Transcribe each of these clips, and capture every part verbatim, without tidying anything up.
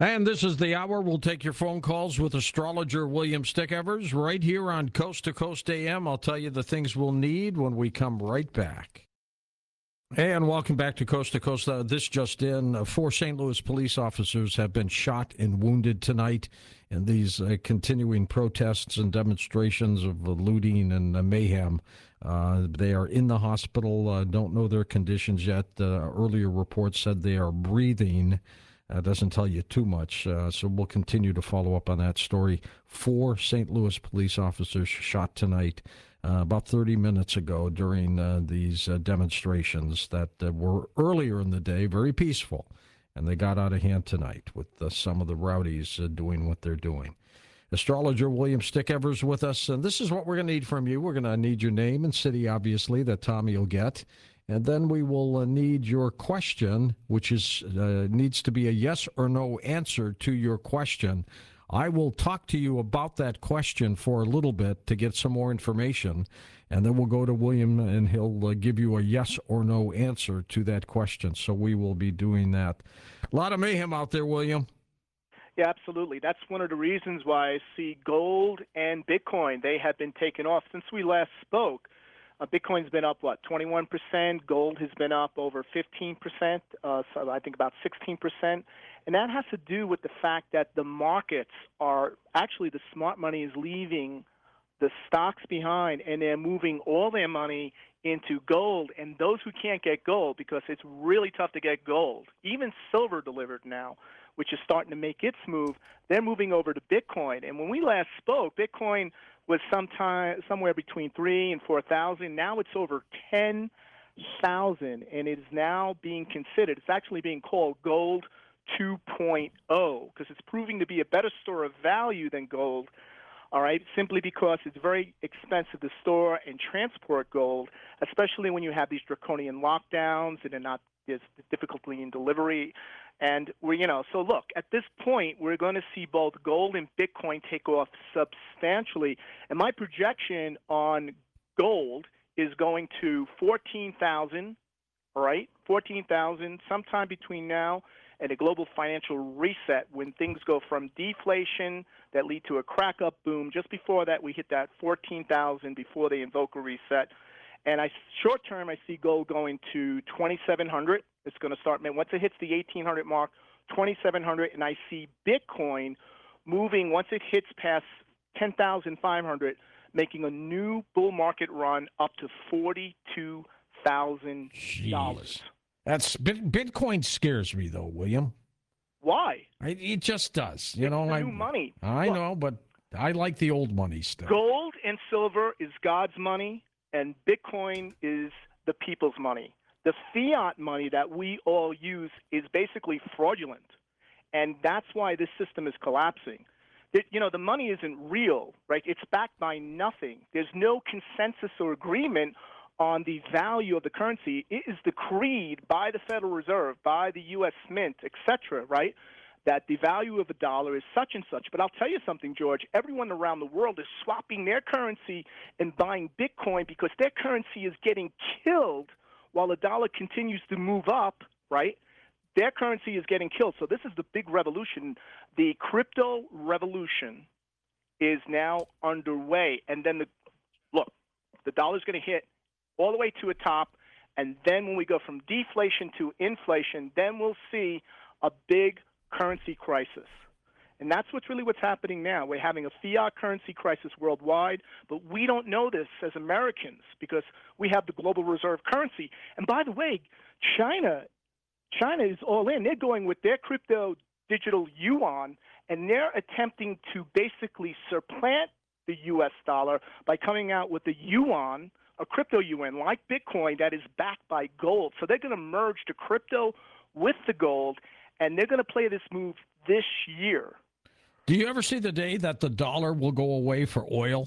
And this is the hour. We'll take your phone calls with astrologer William Stickevers right here on Coast to Coast A M. I'll tell you the things we'll need when we come right back. And welcome back to Coast to Coast. Uh, this just in, uh, four Saint Louis police officers have been shot and wounded tonight in these uh, continuing protests and demonstrations of uh, looting and uh, mayhem. Uh, they are in the hospital, uh, don't know their conditions yet. Uh, earlier reports said they are breathing. Uh, doesn't tell you too much, uh, so we'll continue to follow up on that story. Four Saint Louis police officers shot tonight, uh, about thirty minutes ago during uh, these uh, demonstrations that uh, were earlier in the day, very peaceful, and they got out of hand tonight with uh, some of the rowdies uh, doing what they're doing. Astrologer William Stickevers with us, and this is what we're going to need from you. We're going to need your name and city, obviously, that Tommy will get. And then we will uh, need your question, which is uh, needs to be a yes or no answer to your question. I will talk to you about that question for a little bit to get some more information, and then we'll go to William, and he'll uh, give you a yes or no answer to that question. So we will be doing that. A lot of mayhem out there, William. Yeah, absolutely. That's one of the reasons why I see gold and Bitcoin. They have been taken off since we last spoke. Uh, Bitcoin's been up, what, twenty-one percent. Gold has been up over fifteen percent, uh, so I think about sixteen percent. And that has to do with the fact that the markets are actually, the smart money is leaving the stocks behind, and they're moving all their money into gold. And those who can't get gold, because it's really tough to get gold, even silver delivered now, which is starting to make its move, they're moving over to Bitcoin. And when we last spoke, Bitcoin was sometime somewhere between three and four thousand. Now it's over ten thousand, and it is now being considered. It's actually being called gold two point oh because it's proving to be a better store of value than gold. All right, simply because it's very expensive to store and transport gold, especially when you have these draconian lockdowns and they're not, there's difficulty in delivery. And we're, you know, so look, at this point, we're going to see both gold and Bitcoin take off substantially. And my projection on gold is going to fourteen thousand, all right, fourteen thousand, sometime between now and a global financial reset, when things go from deflation that lead to a crack-up boom. Just before that, we hit that fourteen thousand before they invoke a reset. And I short term, I see gold going to twenty-seven hundred. It's going to start, once it hits the eighteen hundred mark, twenty-seven hundred. And I see Bitcoin moving, once it hits past ten thousand five hundred, making a new bull market run up to forty-two thousand dollars. That's Bitcoin scares me, though, William. Why? I, it just does. You it's know, the I, new money. I Look, know, but I like the old money still. Gold and silver is God's money, and Bitcoin is the people's money. The fiat money that we all use is basically fraudulent, and that's why this system is collapsing. It, you know, the money isn't real, right? It's backed by nothing. There's no consensus or agreement on the value of the currency. It is decreed by the Federal Reserve, by the U S Mint, et cetera, right, that the value of a dollar is such and such. But I'll tell you something, George. Everyone around the world is swapping their currency and buying Bitcoin because their currency is getting killed while the dollar continues to move up, right? Their currency is getting killed. So this is the big revolution. The crypto revolution is now underway. And then, the look, the dollar's going to hit all the way to a top, and then when we go from deflation to inflation, then we'll see a big currency crisis. And that's what's really what's happening now. We're having a fiat currency crisis worldwide, but we don't know this as Americans because we have the global reserve currency. And by the way, China, China is all in. They're going with their crypto digital yuan, and they're attempting to basically supplant the U S dollar by coming out with the yuan, a crypto yuan like Bitcoin that is backed by gold. So they're going to merge the crypto with the gold, and they're going to play this move this year. Do you ever see the day that the dollar will go away for oil?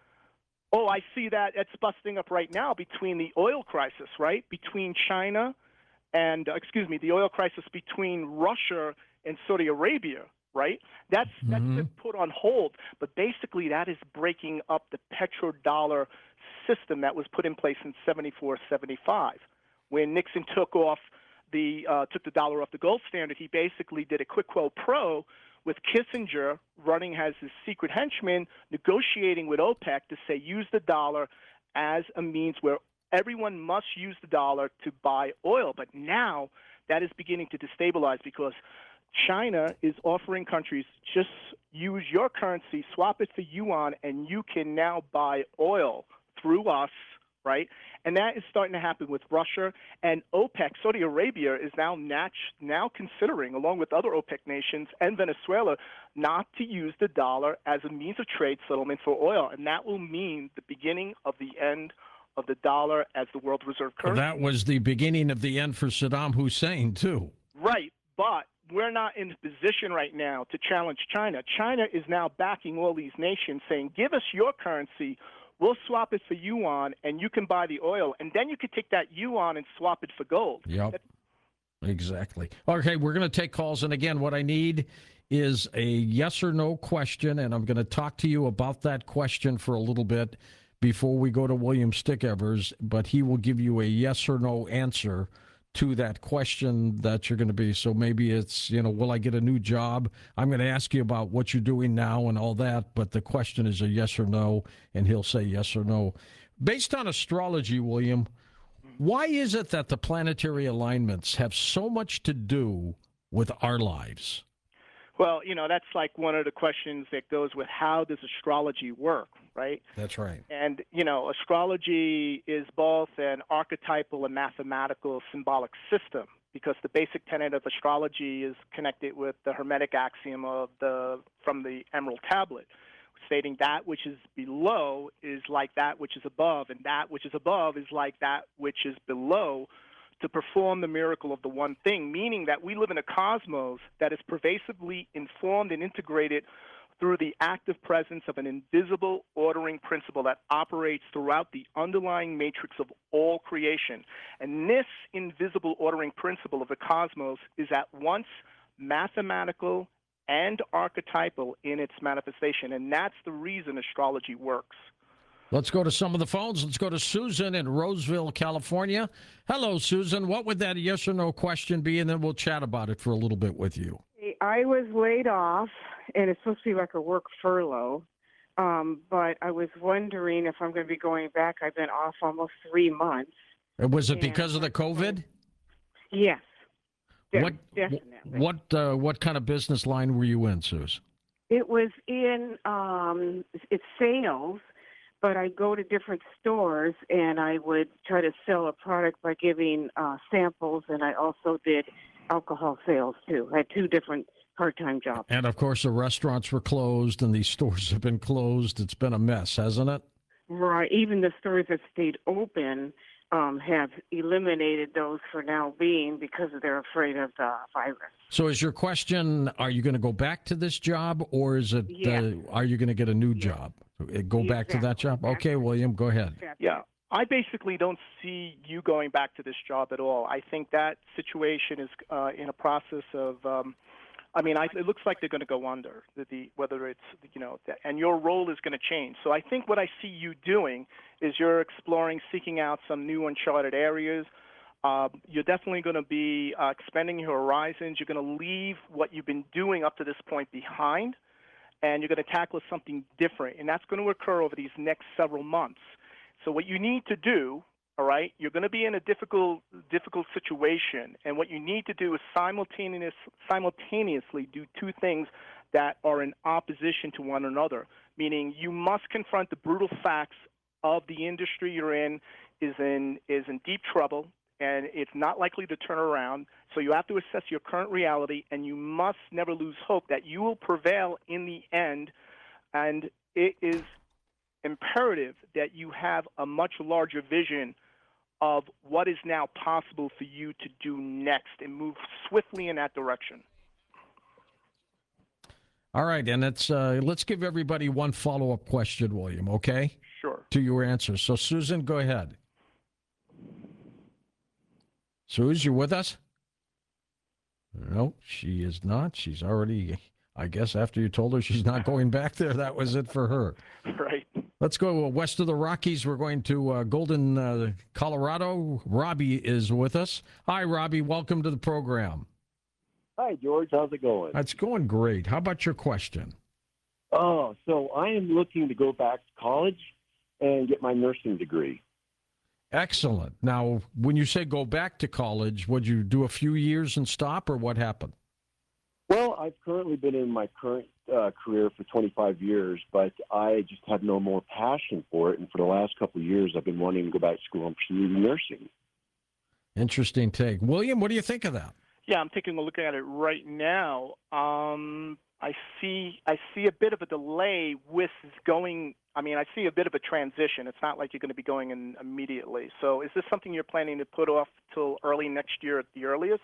Oh, I see that. It's busting up right now between the oil crisis, right, between China and, uh, excuse me, the oil crisis between Russia and Saudi Arabia, right? That's, mm-hmm. that's been put on hold. But basically that is breaking up the petrodollar system that was put in place in seventy-four, seventy-five, when Nixon took off the uh, took the dollar off the gold standard, he basically did a quid pro pro with Kissinger running as his secret henchman, negotiating with OPEC to say use the dollar as a means where everyone must use the dollar to buy oil. But now that is beginning to destabilize because China is offering countries just use your currency, swap it for yuan, and you can now buy oil through us, right? And that is starting to happen with Russia and OPEC. Saudi Arabia is now nat- now considering, along with other OPEC nations and Venezuela, not to use the dollar as a means of trade settlement for oil. And that will mean the beginning of the end of the dollar as the world reserve currency. That was the beginning of the end for Saddam Hussein, too. Right, but we're not in a position right now to challenge China. China is now backing all these nations saying, give us your currency, we'll swap it for yuan, and you can buy the oil. And then you could take that yuan and swap it for gold. Yep, That- exactly. Okay, we're going to take calls. And again, what I need is a yes or no question, and I'm going to talk to you about that question for a little bit before we go to William Stickevers, but he will give you a yes or no answer to that question that you're going to be. So maybe it's, you know, will I get a new job? I'm going to ask you about what you're doing now and all that, but the question is a yes or no, and he'll say yes or no. Based on astrology, William, why is it that the planetary alignments have so much to do with our lives? Well, you know, that's like one of the questions that goes with how does astrology work, right? That's right. And, you know, astrology is both an archetypal and mathematical symbolic system because the basic tenet of astrology is connected with the Hermetic axiom of the from the Emerald Tablet, stating that which is below is like that which is above, and that which is above is like that which is below, to perform the miracle of the one thing, meaning that we live in a cosmos that is pervasively informed and integrated through the active presence of an invisible ordering principle that operates throughout the underlying matrix of all creation. And this invisible ordering principle of the cosmos is at once mathematical and archetypal in its manifestation, and that's the reason astrology works. Let's go to some of the phones. Let's go to Susan in Roseville, California. Hello, Susan. What would that yes or no question be? And then we'll chat about it for a little bit with you. I was laid off, and it's supposed to be like a work furlough. Um, but I was wondering if I'm going to be going back. I've been off almost three months. Was it And because of the COVID? Yes. De- What definitely. what uh, what kind of business line were you in, Suze? It was in um, it's sales, but I go to different stores and I would try to sell a product by giving uh, samples, and I also did alcohol sales too. I had two different part-time jobs. And of course, the restaurants were closed and these stores have been closed. It's been a mess, hasn't it? Right. Even the stores that stayed open um, have eliminated those for now being because they're afraid of the virus. So is your question, are you going to go back to this job, or is it, Yeah. uh, are you going to get a new Yeah. job? Go back to that Exactly. job? Okay, William, go ahead. Yeah, I basically don't see you going back to this job at all. I think that situation is uh, in a process of, um, I mean, I, it looks like they're going to go under, the, the, whether it's, you know, the, and your role is going to change. So I think what I see you doing is you're exploring, seeking out some new uncharted areas. Uh, you're definitely going to be uh, expanding your horizons. You're going to leave what you've been doing up to this point behind, and you're going to tackle something different. And that's going to occur over these next several months. So what you need to do, all right, you're going to be in a difficult, difficult situation. And what you need to do is simultaneous, simultaneously do two things that are in opposition to one another, meaning you must confront the brutal facts of the industry you're in is in, is in deep trouble, and it's not likely to turn around. So you have to assess your current reality, and you must never lose hope that you will prevail in the end. And it is imperative that you have a much larger vision of what is now possible for you to do next and move swiftly in that direction. All right, and it's, uh, let's give everybody one follow-up question, William, okay? Sure. To your answer. So, Susan, go ahead. Suze, you with us? No, she is not. She's already, I guess after you told her she's not going back there, that was it for her. Right. Let's go west of the Rockies. We're going to uh, Golden, uh, Colorado. Robbie is with us. Hi, Robbie. Welcome to the program. Hi, George. How's it going? It's going great. How about your question? Oh, so I am looking to go back to college and get my nursing degree. Excellent. Now, when you say go back to college, would you do a few years and stop, or what happened? Well, I've currently been in my current uh, career for twenty-five years, but I just have no more passion for it. And for the last couple of years, I've been wanting to go back to school and pursue nursing. Interesting take. William, what do you think of that? Yeah, I'm taking a look at it right now. Um, I see I see a bit of a delay with going. I mean, I see a bit of a transition. It's not like you're going to be going in immediately. So is this something you're planning to put off till early next year at the earliest?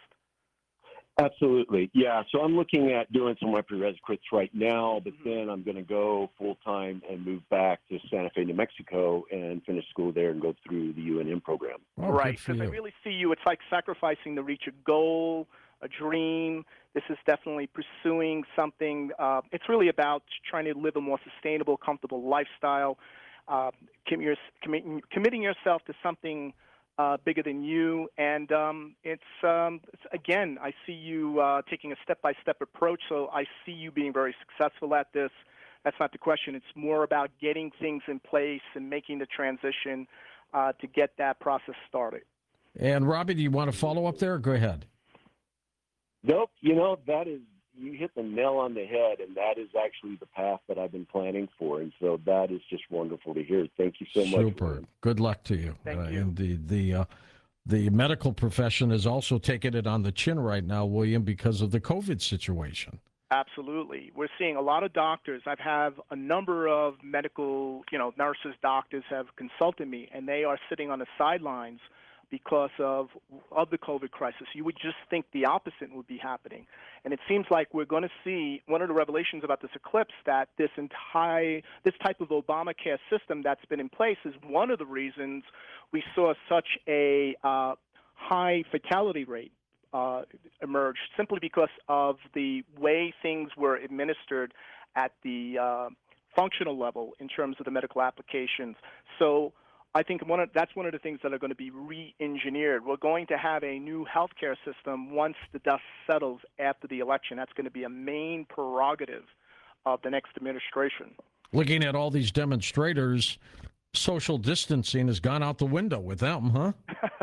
Absolutely. Yeah. So I'm looking at doing some of my prerequisites right now, but mm-hmm. then I'm going to go full time and move back to Santa Fe, New Mexico, and finish school there and go through the U N M program. Oh, right. Because I really see you. It's like sacrificing to reach a goal, a dream. This is definitely pursuing something. Uh, it's really about trying to live a more sustainable, comfortable lifestyle, uh, committing, committing yourself to something Uh, bigger than you, and um, it's, um, it's again, I see you uh, taking a step-by-step approach, so I see you being very successful at this. That's not the question. It's more about getting things in place and making the transition uh, to get that process started. And Robbie, do you want to follow up there? Go ahead. Nope. You know, that is, you hit the nail on the head, and that is actually the path that I've been planning for. And so that is just wonderful to hear. Thank you so much. Super. Good luck to you. Thank uh, you. And the the uh, the medical profession is also taking it on the chin right now, William, because of the COVID situation. Absolutely. We're seeing a lot of doctors. I've had a number of medical, you know, nurses, doctors have consulted me, and they are sitting on the sidelines because of of the COVID crisis. You would just think the opposite would be happening. And it seems like we're going to see one of the revelations about this eclipse, that this entire, this type of Obamacare system that's been in place is one of the reasons we saw such a uh, high fatality rate uh, emerge, simply because of the way things were administered at the uh, functional level in terms of the medical applications. So I think one of, that's one of the things that are going to be re-engineered. We're going to have a new healthcare system once the dust settles after the election. That's going to be a main prerogative of the next administration. Looking at all these demonstrators, social distancing has gone out the window with them, huh?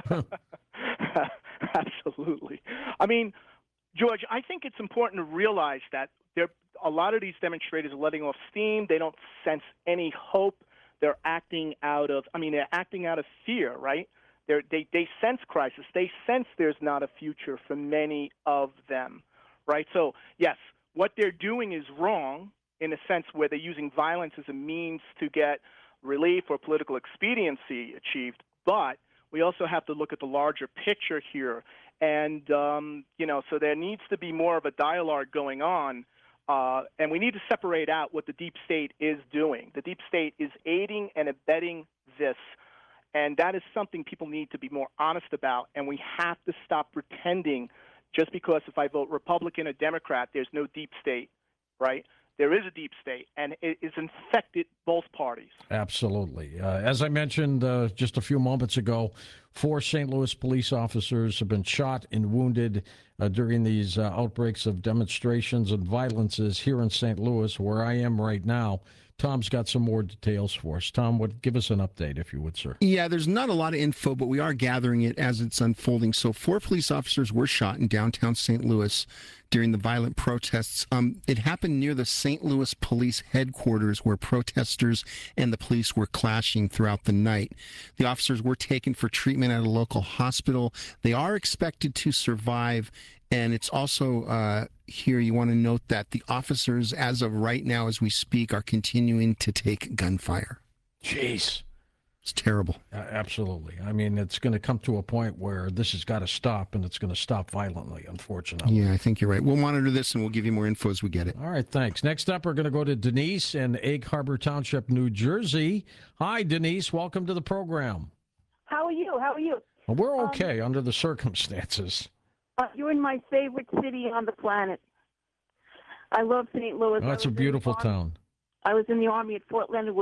Absolutely. I mean, George, I think it's important to realize that there, a lot of these demonstrators are letting off steam. They don't sense any hope. They're acting out of, I mean, they're acting out of fear, right? They're, they they sense crisis. They sense there's not a future for many of them, right? So, yes, what they're doing is wrong in a sense where they're using violence as a means to get relief or political expediency achieved. But we also have to look at the larger picture here. And, um, you know, so there needs to be more of a dialogue going on. Uh, and we need to separate out what the deep state is doing. The deep state is aiding and abetting this, and that is something people need to be more honest about, and we have to stop pretending just because if I vote Republican or Democrat, there's no deep state, right? There is a deep state, and it is infected both parties. Absolutely. Uh, as I mentioned uh, just a few moments ago, four Saint Louis police officers have been shot and wounded uh, during these uh, outbreaks of demonstrations and violences here in Saint Louis, where I am right now. Tom's got some more details for us. Tom, what, give us an update, if you would, sir. Yeah, there's not a lot of info, but we are gathering it as it's unfolding. So four police officers were shot in downtown Saint Louis during the violent protests. Um, it happened near the Saint Louis Police headquarters, where protesters and the police were clashing throughout the night. The officers were taken for treatment at a local hospital. They are expected to survive. And it's also uh, here you want to note that the officers, as of right now, as we speak, are continuing to take gunfire. Jeez. It's terrible. Uh, absolutely. I mean, it's going to come to a point where this has got to stop, and it's going to stop violently, unfortunately. Yeah, I think you're right. We'll monitor this, and we'll give you more info as we get it. All right, thanks. Next up, we're going to go to Denise in Egg Harbor Township, New Jersey. Hi, Denise. Welcome to the program. How are you? How are you? Well, we're okay um, under the circumstances. Uh, you're in my favorite city on the planet. I love Saint Louis. Oh, that's a beautiful town. I was in the Army at Fort Leonard Wood.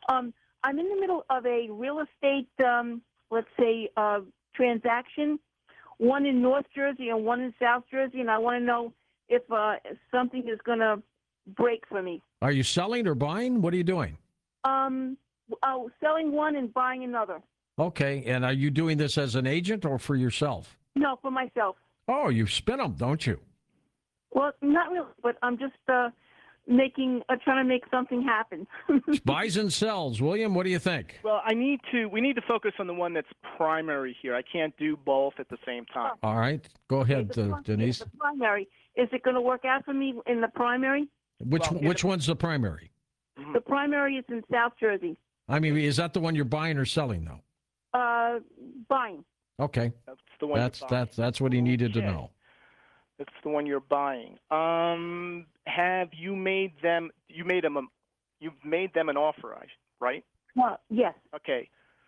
Um, I'm in the middle of a real estate, um, let's say, uh, transaction, one in North Jersey and one in South Jersey, and I want to know if uh, something is going to break for me. Are you selling or buying? What are you doing? Um, oh, selling one and buying another. Okay, and are you doing this as an agent or for yourself? No, for myself. Oh, you spin them, don't you? Well, not really, but I'm just uh, making, uh, trying to make something happen. Buys and sells. William, what do you think? Well, I need to. We need to focus on the one that's primary here. I can't do both at the same time. All right, go ahead, the, uh, prim- Denise. the primary. Is it going to work out for me in the primary? Which Well, which one's the primary? The primary is in South Jersey. I mean, is that the one you're buying or selling, though? Uh, buying. Okay, That's the one. that's you're buying. that's that's what he needed to Okay. know. That's the one you're buying. Um, have you made them? You made them. A, you've made them an offer, I- right? Uh, yes. Okay.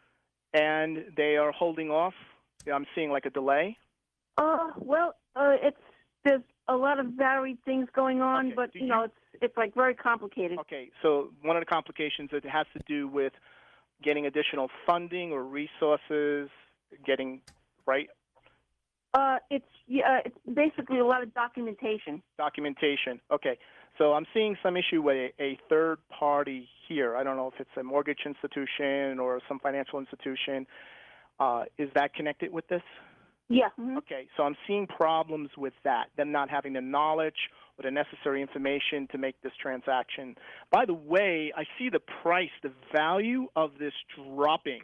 And they are holding off. I'm seeing like a delay. Uh, well, uh, it's there's a lot of varied things going on, Okay. but Do you know, you- it's it's like very complicated. Okay. So one of the complications it has to do with getting additional funding or resources, getting right Uh, it's yeah, it's basically a lot of documentation. documentation. Okay. So I'm seeing some issue with a, a third party here. I don't know if it's a mortgage institution or some financial institution. Uh, is that connected with this? Yeah. mhm. Okay, so I'm seeing problems with that, them not having the knowledge or the necessary information to make this transaction. By the way, I see the price, the value of this dropping.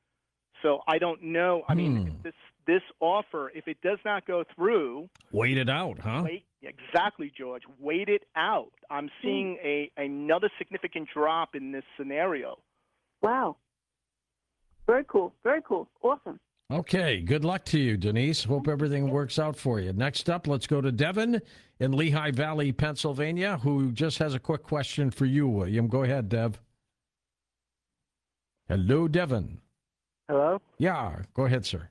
So I don't know. I mean, Hmm. if this this offer, if it does not go through, Wait it out, huh? wait exactly, George. Wait it out. I'm seeing a another significant drop in this scenario. Wow. Very cool. Very cool. Awesome. Okay, good luck to you, Denise. Hope everything works out for you. Next up, let's go to Devin in Lehigh Valley, Pennsylvania, who just has a quick question for you, William. Go ahead, Dev. Hello, Devin. Hello? Yeah, go ahead, sir.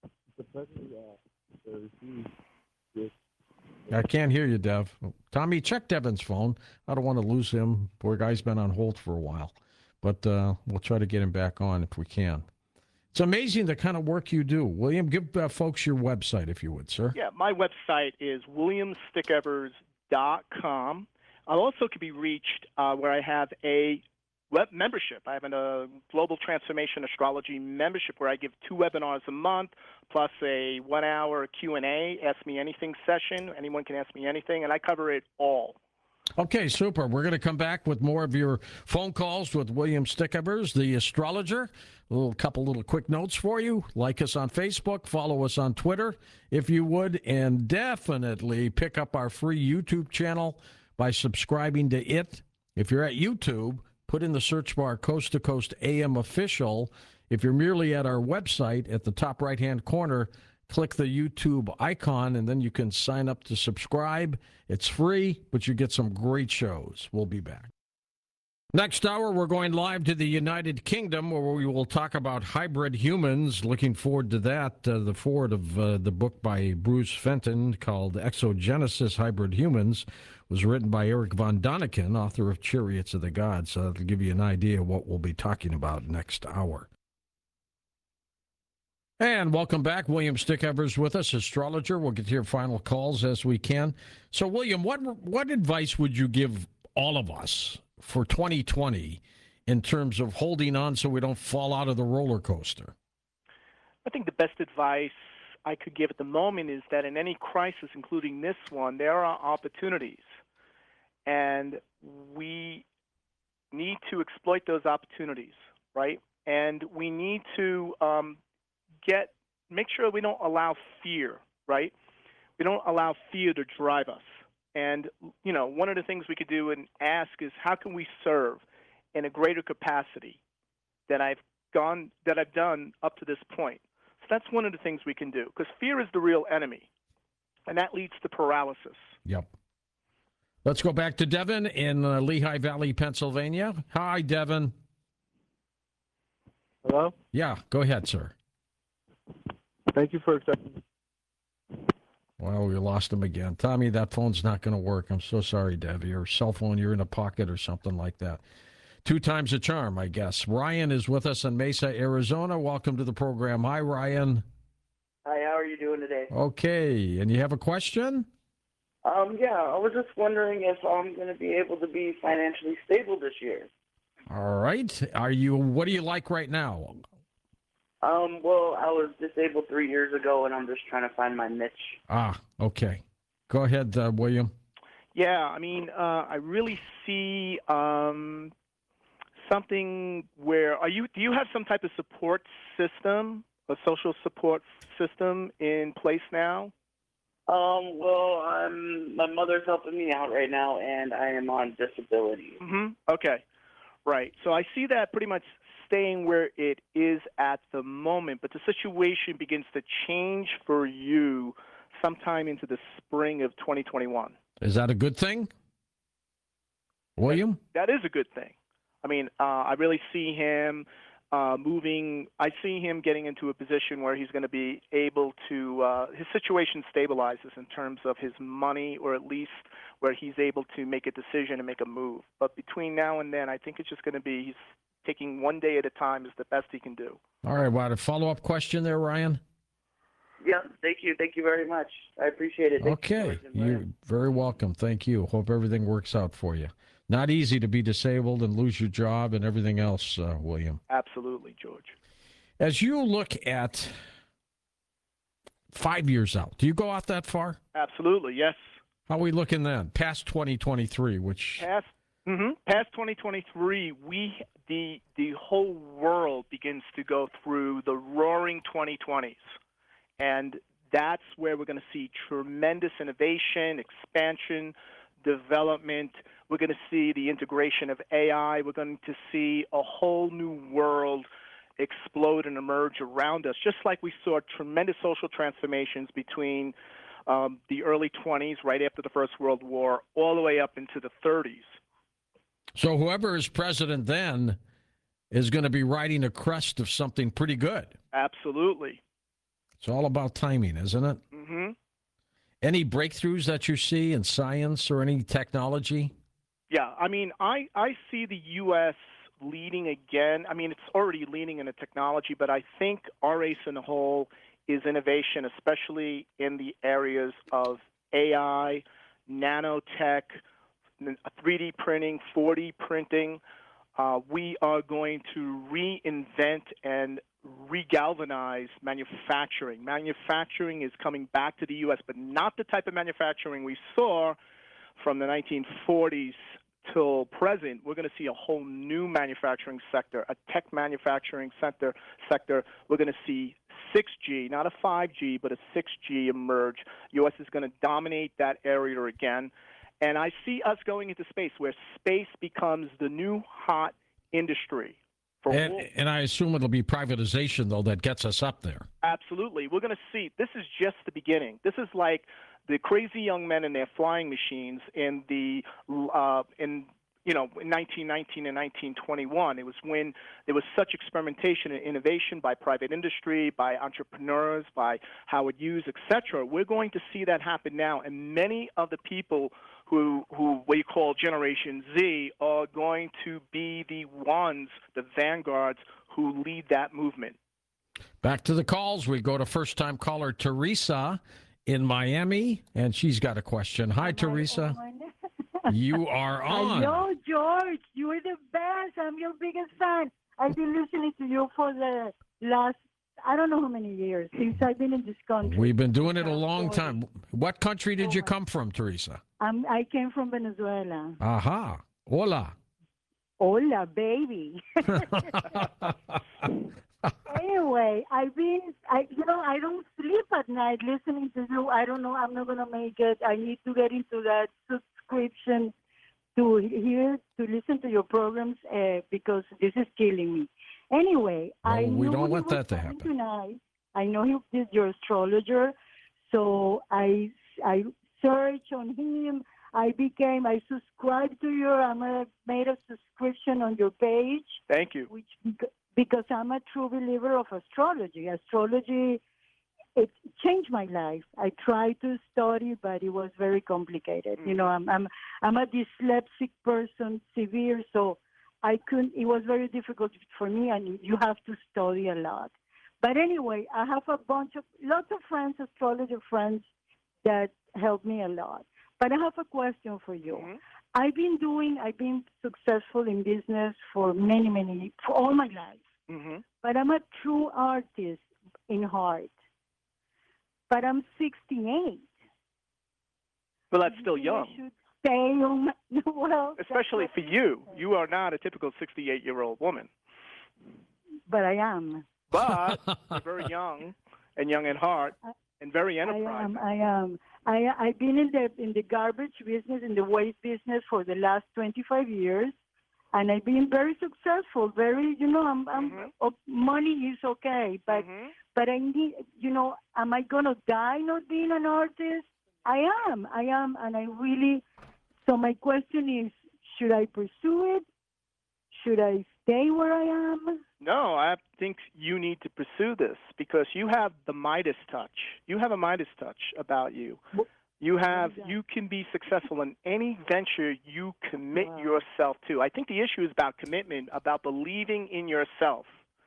I can't hear you, Dev. Tommy, check Devin's phone. I don't want to lose him. Poor guy's been on hold for a while, but uh, we'll try to get him back on if we can. It's amazing the kind of work you do. William, give uh, folks your website, if you would, sir. Yeah, my website is william stickevers dot com. I also can be reached uh, where I have a web membership. I have a uh, Global Transformation Astrology membership where I give two webinars a month plus a one-hour Q and A, Ask Me Anything session. Anyone can ask me anything, and I cover it all. Okay, super. We're going to come back with more of your phone calls with William Stickevers, the astrologer. A little couple little quick notes for you. Like us on Facebook, follow us on Twitter if you would, and definitely pick up our free YouTube channel by subscribing to it. If you're at YouTube, put in the search bar Coast to Coast A M Official. If you're merely at our website, at the top right-hand corner, click the YouTube icon, and then you can sign up to subscribe. It's free, but you get some great shows. We'll be back. Next hour, we're going live to the United Kingdom, where we will talk about hybrid humans. Looking forward to that. Uh, the forward of uh, the book by Bruce Fenton called Exogenesis Hybrid Humans was written by Eric von Daniken, author of Chariots of the Gods. So that'll give you an idea of what we'll be talking about next hour. And welcome back. William Stickevers with us, astrologer. We'll get to your final calls as we can. So, William, what what advice would you give all of us for twenty twenty in terms of holding on so we don't fall out of the roller coaster? I think the best advice I could give at the moment is that in any crisis, including this one, there are opportunities. And we need to exploit those opportunities, right? And we need to um, get make sure we don't allow fear, right? We don't allow fear to drive us. And, you know, one of the things we could do and ask is how can we serve in a greater capacity than I've gone that I've done up to this point. So that's one of the things we can do, because fear is the real enemy, and that leads to paralysis. Yep. Let's go back to Devin in uh, Lehigh Valley, Pennsylvania. Hi, Devin. Hello? Yeah, go ahead, sir. Thank you for accepting. Well, we lost him again. Tommy, that phone's not going to work. I'm so sorry, Dev. Your cell phone, you're in a pocket or something like that. two times a charm, I guess. Ryan is with us in Mesa, Arizona. Welcome to the program. Hi, Ryan. Hi, how are you doing today? Okay, and you have a question? Um, yeah, I was just wondering if I'm going to be able to be financially stable this year. All right. Are you? What do you like right now? Um, well, I was disabled three years ago, and I'm just trying to find my niche. Ah, okay. Go ahead, uh, William. Yeah, I mean, uh, I really see um, something where are you? Do you have some type of support system, a social support system in place now? Um, well, I'm my mother's helping me out right now, and I am on disability. Mm-hmm. Okay, right. So I see that pretty much staying where it is at the moment, but the situation begins to change for you sometime into the spring of twenty twenty-one. Is that a good thing, William? That is a good thing. I mean, uh, I really see him uh, moving. I see him getting into a position where he's going to be able to, uh, his situation stabilizes in terms of his money, or at least where he's able to make a decision and make a move. But between now and then, I think it's just going to be, he's taking one day at a time is the best he can do. All right. Well, a follow-up question there, Ryan? Yeah, thank you. Thank you very much. I appreciate it. Thank Okay. You, You're very welcome. Thank you. Hope everything works out for you. Not easy to be disabled and lose your job and everything else, uh, William. Absolutely, George. As you look at five years out, do you go out that far? Absolutely, yes. How are we looking then? Past twenty twenty-three, which... Past, mm-hmm, past twenty twenty-three, we the the whole world begins to go through the roaring twenty twenties. And that's where we're going to see tremendous innovation, expansion, development. We're going to see the integration of A I. We're going to see a whole new world explode and emerge around us, just like we saw tremendous social transformations between um, the early twenties, right after the First World War, all the way up into the thirties. So whoever is president then is going to be riding a crest of something pretty good. Absolutely. It's all about timing, isn't it? Mm-hmm. Any breakthroughs that you see in science or any technology? Yeah, I mean, I, I see the U S leading again. I mean, it's already leading in the technology, but I think our race in the whole is innovation, especially in the areas of A I, nanotech, three D printing, four D printing. Uh, we are going to reinvent and regalvanize manufacturing. Manufacturing is coming back to the U S, but not the type of manufacturing we saw from the nineteen forties till present. We're going to see a whole new manufacturing sector, a tech manufacturing sector. sector. We're going to see six G, not a five G, but a six G emerge. U S is going to dominate that area again. And I see us going into space, where space becomes the new hot industry. For and, and I assume it'll be privatization, though, that gets us up there. Absolutely. We're going to see. This is just the beginning. This is like the crazy young men in their flying machines in the uh, in you know in nineteen nineteen and nineteen twenty-one. It was when there was such experimentation and innovation by private industry, by entrepreneurs, by Howard Hughes, et cetera. We're going to see that happen now, and many of the people who who we call Generation Z are going to be the ones, the vanguards, who lead that movement. Back to the calls. We go to first-time caller Teresa in Miami, and she's got a question. Hi, Teresa. You are on. Hello, George. You are the best. I'm your biggest fan. I've been listening to you for the last, I don't know how many years, since I've been in this country. We've been doing it a long time. What country did you come from, Teresa? I'm, I came from Venezuela. Aha. Hola. Hola, baby. Anyway, I've been, I, you know, I don't sleep at night listening to you. I don't know. I'm not going to make it. I need to get into that subscription to hear, to listen to your programs uh, because this is killing me. Anyway, no, I we knew don't he want was that to coming happen. Tonight. I know he is your astrologer, so I, I searched on him. I became, I subscribed to you. I'm a, made a subscription on your page. Thank you. Which because I'm a true believer of astrology. Astrology, it changed my life. I tried to study, but it was very complicated. Mm-hmm. You know, I'm I'm I'm a dyslexic person, severe, so I couldn't. It was very difficult for me, and you have to study a lot. But anyway, I have a bunch of lots of friends, astrologer friends, that help me a lot. But I have a question for you. Mm-hmm. I've been doing, I've been successful in business for many, many, for all my life. Mm-hmm. But I'm a true artist in heart. But I'm sixty-eight. Well, that's still I young. should stay on my, well, Especially for you. You are not a typical sixty-eight-year-old woman. But I am. But you're very young and young at heart and very I enterprising. am. I am. I I've been in the in the garbage business, in the waste business for the last twenty-five years, and I've been very successful. Very, you know, I'm. I'm Mhm. oh, money is okay, but Mhm. but I need. You know, am I gonna die not being an artist? I am. I am, and I really. So my question is: should I pursue it? Should I stay where I am? No, I think you need to pursue this because you have the Midas touch. You have a Midas touch about you. You have you can be successful in any venture you commit Wow. yourself to. I think the issue is about commitment, about believing in yourself.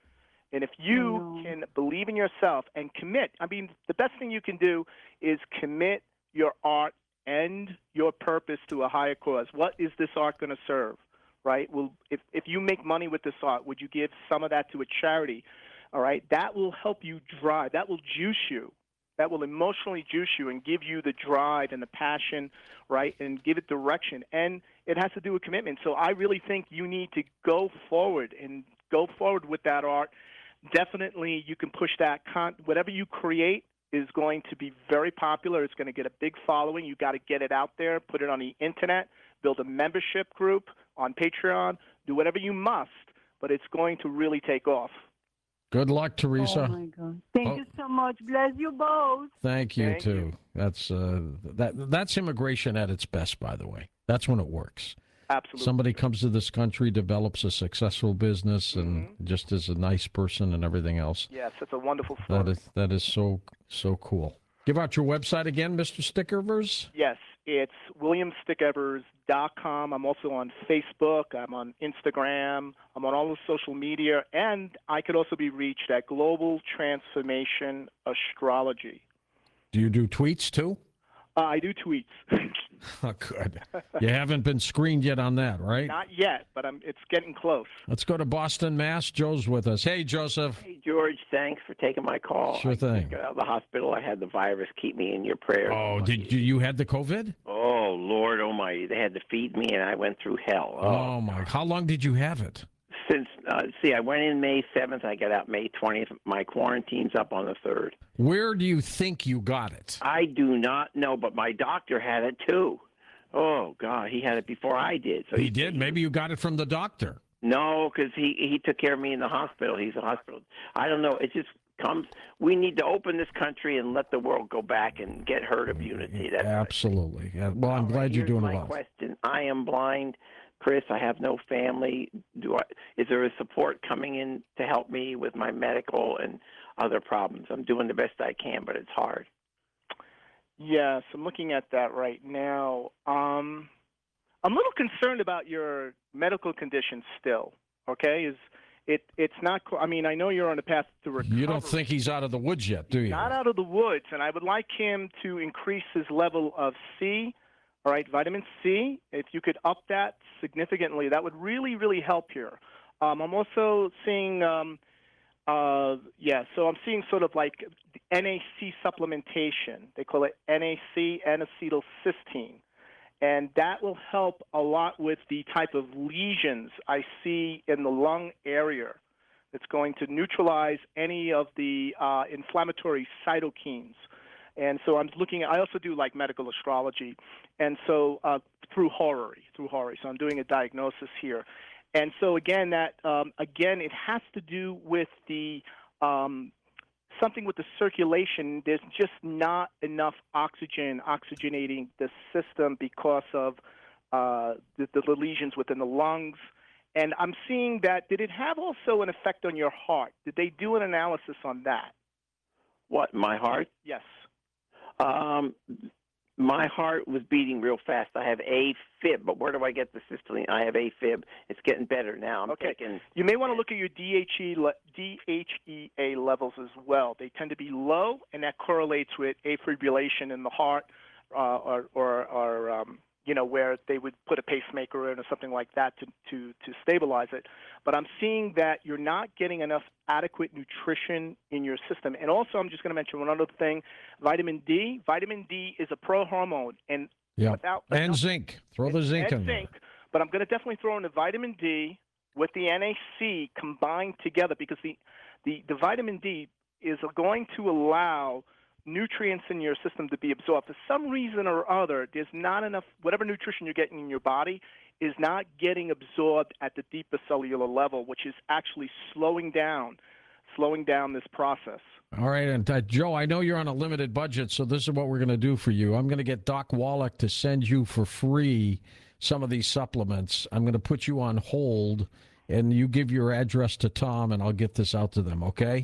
And if you know. can believe in yourself and commit, I mean, the best thing you can do is commit your art and your purpose to a higher cause. What is this art going to serve? Right? Well, if, if you make money with this art, would you give some of that to a charity? All right? That will help you drive. That will juice you. That will emotionally juice you and give you the drive and the passion, right? And give it direction. And it has to do with commitment. So I really think you need to go forward and go forward with that art. Definitely you can push that. Con- whatever you create is going to be very popular. It's going to get a big following. You got to get it out there, put it on the internet, build a membership group on Patreon, do whatever you must, but it's going to really take off. Good luck, Teresa. Oh my God! Thank Oh. you so much. Bless you both. Thank you Thank too. you. That's uh, that that's immigration at its best, by the way. That's when it works. Absolutely. Somebody comes to this country, develops a successful business, and Mm-hmm. just is a nice person and everything else. Yes, it's a wonderful story. That is that is so so cool. Give out your website again, Mister Stickervers. Yes, it's william stick evers dot com. I'm also on Facebook. I'm on Instagram. I'm on all the social media. And I could also be reached at Global Transformation Astrology. Do you do tweets too? Uh, I do tweets. Oh, good. You haven't been screened yet on that, right? Not yet, but I'm, it's getting close. Let's go to Boston, Mass. Joe's with us. Hey, Joseph. Hey, George, thanks for taking my call. Sure I thing. just got out of the hospital. I had the virus. Keep me in your prayers. Oh, did you, you had the COVID? Oh, Lord almighty. They had to feed me, and I went through hell. Oh, my. How long did you have it? Since, uh, see, I went in May seventh. I got out May twentieth. My quarantine's up on the third. Where do you think you got it? I do not know, but my doctor had it, too. Oh, God. He had it before I did. So He did? Maybe you got it from the doctor. No, because he, he took care of me in the hospital. He's a hospital. I don't know. It just comes. We need to open this country and let the world go back and get herd immunity. That's Absolutely. Yeah, well, I'm All glad right, you're here's doing my well. question. I am blind, Chris. I have no family. Do I? Is there a support coming in to help me with my medical and other problems? I'm doing the best I can, but it's hard. Yes, I'm looking at that right now. Um, I'm a little concerned about your medical condition still. Okay, is it? It's not. co- I mean, I know you're on the path to recovery. You don't think he's out of the woods yet, do you? Not out of the woods, and I would like him to increase his level of C. All right, vitamin C. If you could up that significantly, that would really, really help here. Um, I'm also seeing. Um, Uh, yeah, so I'm seeing sort of like N A C supplementation. They call it N A C, N-acetylcysteine. And that will help a lot with the type of lesions I see in the lung area. It's going to neutralize any of the uh, inflammatory cytokines. And so I'm looking, I also do like medical astrology. And so uh, through Horary, through Horary. So I'm doing a diagnosis here. And so again, that um, again, it has to do with the um, something with the circulation. There's just not enough oxygen oxygenating the system because of uh, the, the lesions within the lungs. And I'm seeing that. Did it have also an effect on your heart? Did they do an analysis on that? What, my heart? Yes. Um, My heart was beating real fast. I have AFib, but where do I get the cisteine? I have AFib. It's getting better now. I'm Okay. taking. You may want to look at your D H E le- D H E A levels as well. They tend to be low, and that correlates with afibrillation in the heart, uh, or, or, or um, you know, where they would put a pacemaker in or something like that to, to, to stabilize it. But I'm seeing that you're not getting enough adequate nutrition in your system. And also, I'm just going to mention one other thing, vitamin D. Vitamin D is a pro-hormone. And Yeah. without And enough, zinc. Throw the zinc and in zinc, there. but I'm going to definitely throw in the vitamin D with the N A C combined together, because the, the, the vitamin D is going to allow nutrients in your system to be absorbed. For some reason or other, there's not enough, whatever nutrition you're getting in your body is not getting absorbed at the deeper cellular level, which is actually slowing down, slowing down this process. All right, and uh, Joe, I know you're on a limited budget, so this is what we're going to do for you. I'm going to get Doc Wallach to send you for free some of these supplements. I'm going to put you on hold, and you give your address to Tom, and I'll get this out to them, okay?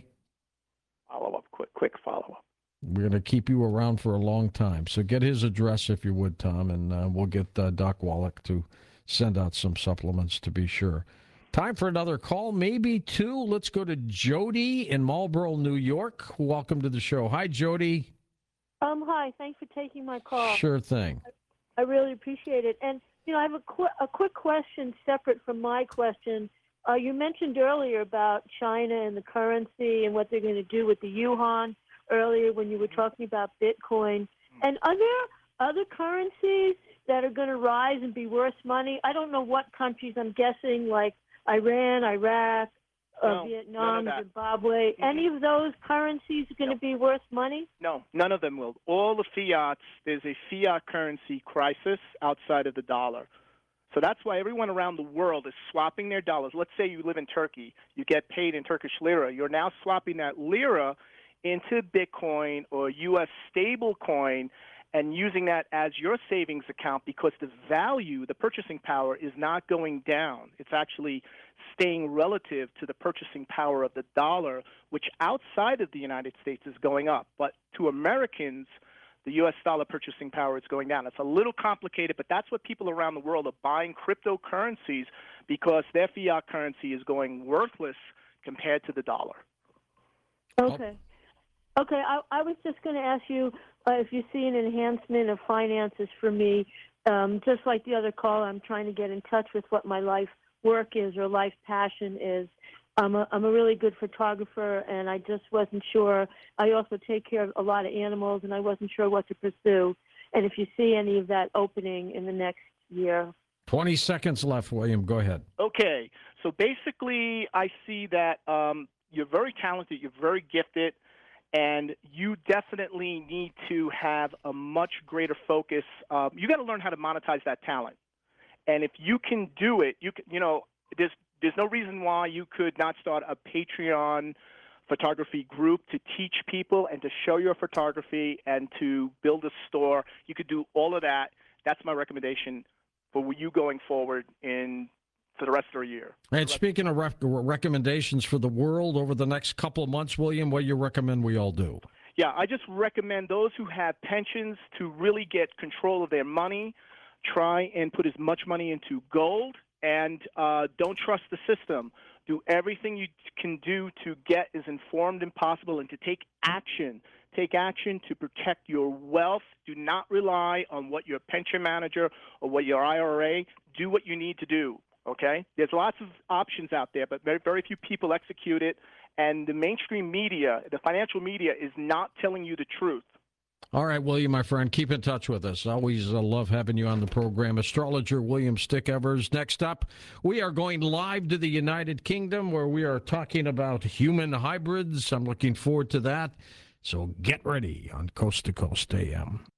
Follow up, quick, quick follow up. We're going to keep you around for a long time. So get his address if you would, Tom, and uh, we'll get uh, Doc Wallach to send out some supplements to be sure. Time for another call, maybe two. Let's go to Jody in Marlboro, New York. Welcome to the show. Hi, Jody. Um, hi. Thanks for taking my call. Sure thing. I really appreciate it. And, you know, I have a, qu- a quick question separate from my question. Uh, you mentioned earlier about China and the currency and what they're going to do with the yuan earlier when you were talking about Bitcoin. And are there other currencies that are going to rise and be worth money? I don't know what countries. I'm guessing like Iran, Iraq, uh, No, Vietnam, none of that. Zimbabwe. Mhm. Any of those currencies are going to be worth money? No, none of them will. All the fiats, there's a fiat currency crisis outside of the dollar. So that's why everyone around the world is swapping their dollars. Let's say you live in Turkey, you get paid in Turkish lira. You're now swapping that lira into Bitcoin or U S stable coin and using that as your savings account, because the value, the purchasing power is not going down. It's actually staying relative to the purchasing power of the dollar, which outside of the United States is going up. But to Americans, the U S dollar purchasing power is going down. It's a little complicated, but that's what people around the world are buying cryptocurrencies, because their fiat currency is going worthless compared to the dollar. Okay. Okay, I, I was just going to ask you uh, if you see an enhancement of finances for me. Um, just like the other call, I'm trying to get in touch with what my life work is or life passion is. I'm a, I'm a really good photographer, and I just wasn't sure. I also take care of a lot of animals, and I wasn't sure what to pursue. And if you see any of that opening in the next year. twenty seconds left, William. Go ahead. Okay, so basically I see that um, you're very talented, you're very gifted, and you definitely need to have a much greater focus. Um, you got to learn how to monetize that talent. And if you can do it, you can, you know, there's there's no reason why you could not start a Patreon photography group to teach people and to show your photography and to build a store. You could do all of that. That's my recommendation for you going forward in for the rest of the year. And speaking of rec- recommendations for the world over the next couple of months, William, what do you recommend we all do? Yeah, I just recommend those who have pensions to really get control of their money. Try and put as much money into gold, and uh, don't trust the system. Do everything you can do to get as informed as possible and to take action. Take action to protect your wealth. Do not rely on what your pension manager or what your I R A. Do what you need to do. Okay? There's lots of options out there, but very, very few people execute it. And the mainstream media, the financial media, is not telling you the truth. All right, William, my friend, keep in touch with us. Always uh, love having you on the program. Astrologer William Stick-Evers. Next up, we are going live to the United Kingdom, where we are talking about human hybrids. I'm looking forward to that. So get ready on Coast to Coast A M.